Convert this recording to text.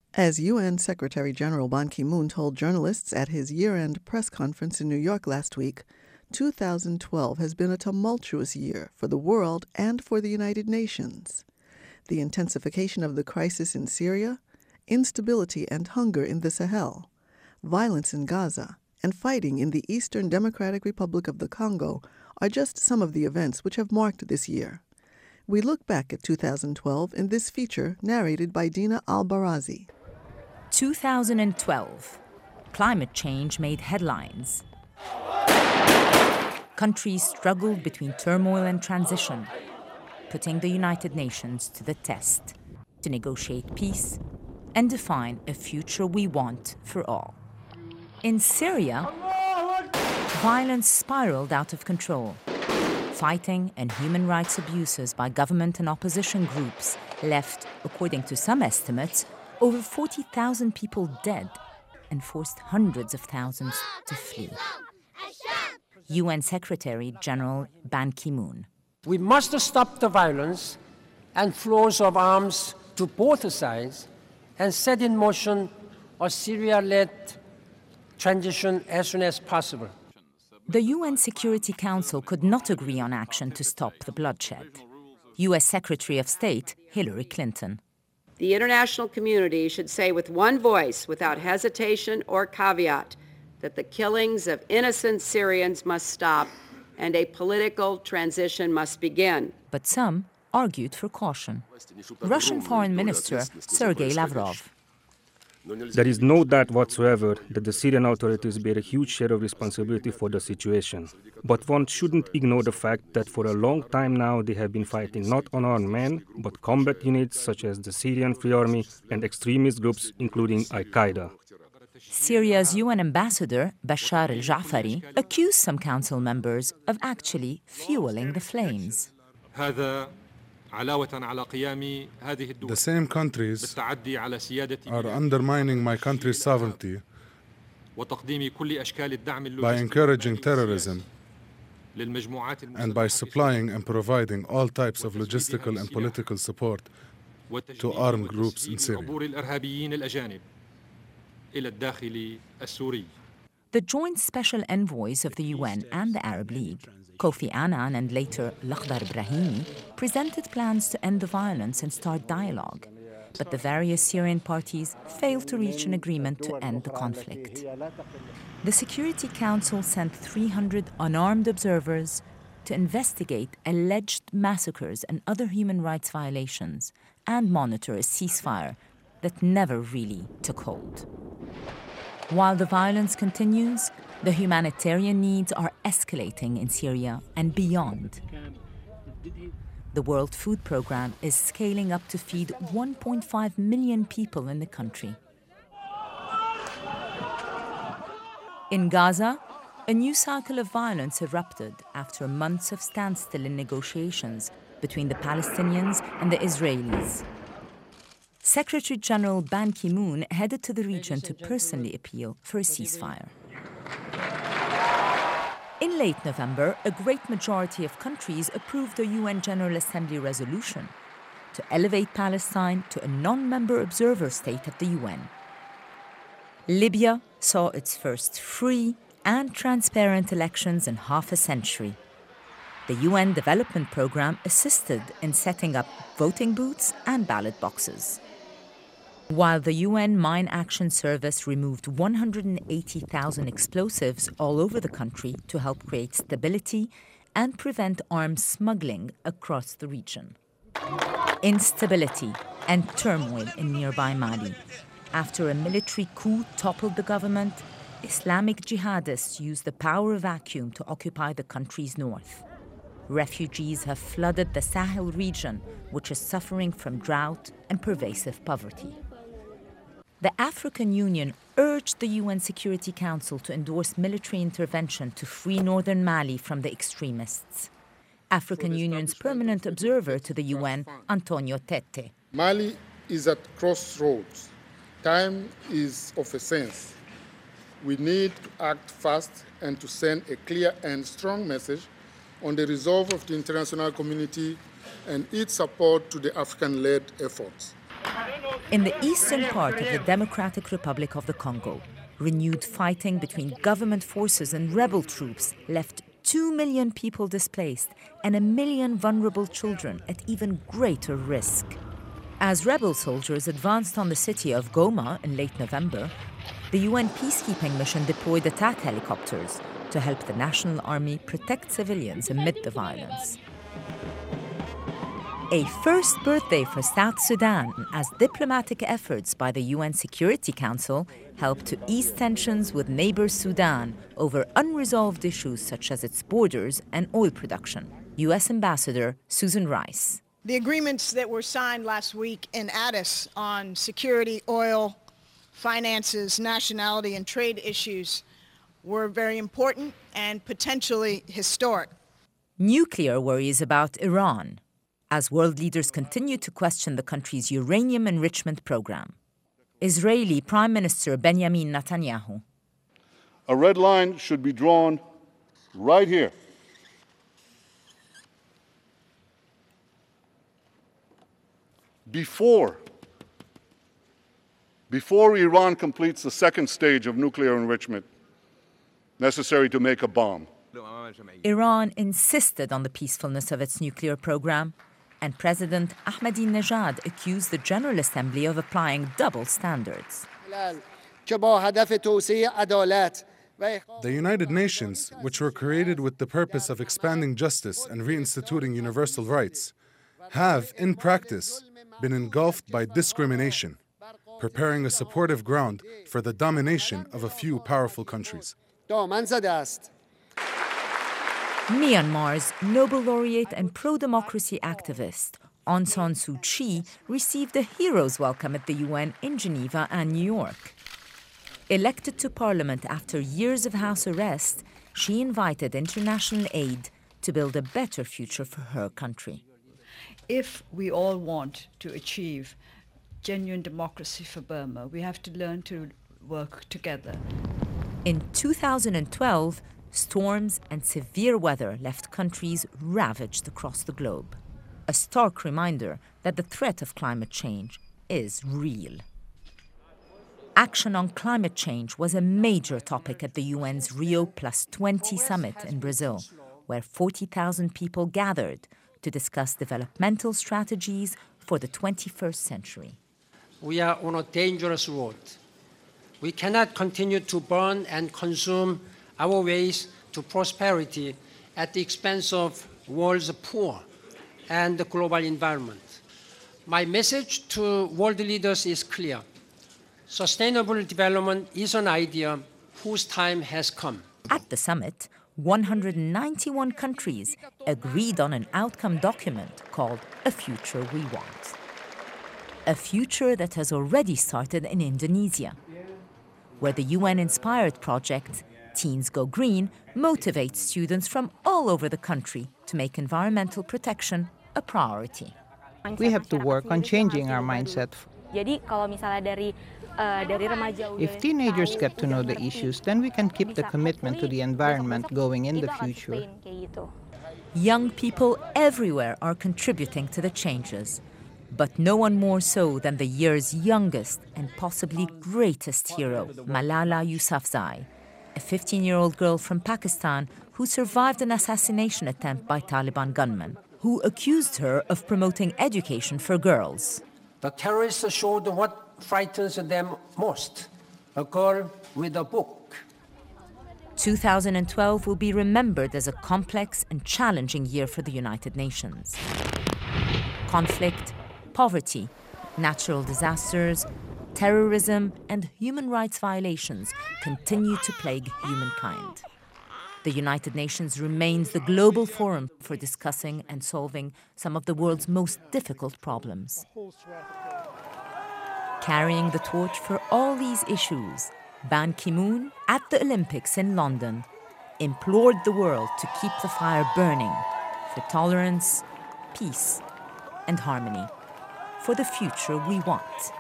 As UN Secretary-General Ban Ki-moon told journalists at his year-end press conference in New York last week, 2012 has been a tumultuous year for the world and for the United Nations. The intensification of the crisis in Syria, instability and hunger in the Sahel, violence in Gaza, and fighting in the Eastern Democratic Republic of the Congo are just some of the events which have marked this year. We look back at 2012 in this feature narrated by Dina Al-Barazi. 2012. Climate change made headlines. Countries struggled between turmoil and transition, putting the United Nations to the test to negotiate peace and define a future we want for all. In Syria, violence spiraled out of control. Fighting and human rights abuses by government and opposition groups left, according to some estimates, over 40,000 people dead and forced hundreds of thousands to flee. UN Secretary-General Ban Ki-moon. We must stop the violence and flows of arms to both sides and set in motion a Syria-led transition as soon as possible. The UN Security Council could not agree on action to stop the bloodshed. US Secretary of State Hillary Clinton. The international community should say with one voice, without hesitation or caveat, that the killings of innocent Syrians must stop and a political transition must begin. But some argued for caution. Russian Foreign Minister Sergei Lavrov. There is no doubt whatsoever that the Syrian authorities bear a huge share of responsibility for the situation. But one shouldn't ignore the fact that for a long time now they have been fighting not unarmed men, but combat units such as the Syrian Free Army and extremist groups including Al-Qaeda. Syria's UN ambassador, Bashar al-Ja'fari, accused some council members of actually fueling the flames. The same countries are undermining my country's sovereignty by encouraging terrorism and by supplying and providing all types of logistical and political support to armed groups in Syria. The joint special envoys of the UN and the Arab League, Kofi Annan and later Lakhdar Brahimi, presented plans to end the violence and start dialogue. But the various Syrian parties failed to reach an agreement to end the conflict. The Security Council sent 300 unarmed observers to investigate alleged massacres and other human rights violations and monitor a ceasefire that never really took hold. While the violence continues, the humanitarian needs are escalating in Syria and beyond. The World Food Programme is scaling up to feed 1.5 million people in the country. In Gaza, a new cycle of violence erupted after months of standstill in negotiations between the Palestinians and the Israelis. Secretary-General Ban Ki-moon headed to the region to personally appeal for a ceasefire. In late November, a great majority of countries approved a UN General Assembly resolution to elevate Palestine to a non-member observer state at the UN. Libya saw its first free and transparent elections in half a century. The UN Development Programme assisted in setting up voting booths and ballot boxes. While the UN Mine Action Service removed 180,000 explosives all over the country to help create stability and prevent arms smuggling across the region. Instability and turmoil in nearby Mali. After a military coup toppled the government, Islamic jihadists used the power vacuum to occupy the country's north. Refugees have flooded the Sahel region, which is suffering from drought and pervasive poverty. The African Union urged the UN Security Council to endorse military intervention to free northern Mali from the extremists. African Union's permanent observer to the UN, Antonio Tete. Mali is at crossroads. Time is of essence. We need to act fast and to send a clear and strong message on the resolve of the international community and its support to the African-led efforts. In the eastern part of the Democratic Republic of the Congo, renewed fighting between government forces and rebel troops left 2 million people displaced and 1 million vulnerable children at even greater risk. As rebel soldiers advanced on the city of Goma in late November, the UN peacekeeping mission deployed attack helicopters to help the National Army protect civilians amid the violence. A first birthday for South Sudan as diplomatic efforts by the UN Security Council helped to ease tensions with neighbor Sudan over unresolved issues such as its borders and oil production. US Ambassador Susan Rice. The agreements that were signed last week in Addis on security, oil, finances, nationality, and trade issues were very important and potentially historic. Nuclear worries about Iran, as world leaders continue to question the country's uranium enrichment program. Israeli Prime Minister Benjamin Netanyahu. A red line should be drawn right here. Before Iran completes the second stage of nuclear enrichment necessary to make a bomb. Iran insisted on the peacefulness of its nuclear program, and President Ahmadinejad accused the General Assembly of applying double standards. The United Nations, which were created with the purpose of expanding justice and reinstituting universal rights, have, in practice, been engulfed by discrimination, preparing a supportive ground for the domination of a few powerful countries. Myanmar's Nobel laureate and pro-democracy activist Aung San Suu Kyi received a hero's welcome at the UN in Geneva and New York. Elected to parliament after years of house arrest, she invited international aid to build a better future for her country. If we all want to achieve genuine democracy for Burma, we have to learn to work together. In 2012, storms and severe weather left countries ravaged across the globe. A stark reminder that the threat of climate change is real. Action on climate change was a major topic at the UN's Rio+20 summit in Brazil, where 40,000 people gathered to discuss developmental strategies for the 21st century. We are on a dangerous road. We cannot continue to burn and consume our ways to prosperity at the expense of world's poor and the global environment. My message to world leaders is clear. Sustainable development is an idea whose time has come. At the summit, 191 countries agreed on an outcome document called A Future We Want. A future that has already started in Indonesia, where the UN-inspired project Teens Go Green motivates students from all over the country to make environmental protection a priority. We have to work on changing our mindset. If teenagers get to know the issues, then we can keep the commitment to the environment going in the future. Young people everywhere are contributing to the changes, but no one more so than the year's youngest and possibly greatest hero, Malala Yousafzai, a 15-year-old girl from Pakistan who survived an assassination attempt by Taliban gunmen, who accused her of promoting education for girls. The terrorists showed what frightens them most, a girl with a book. 2012 will be remembered as a complex and challenging year for the United Nations. Conflict, poverty, natural disasters, terrorism, and human rights violations continue to plague humankind. The United Nations remains the global forum for discussing and solving some of the world's most difficult problems. Carrying the torch for all these issues, Ban Ki-moon, at the Olympics in London, implored the world to keep the fire burning for tolerance, peace, and harmony, for the future we want.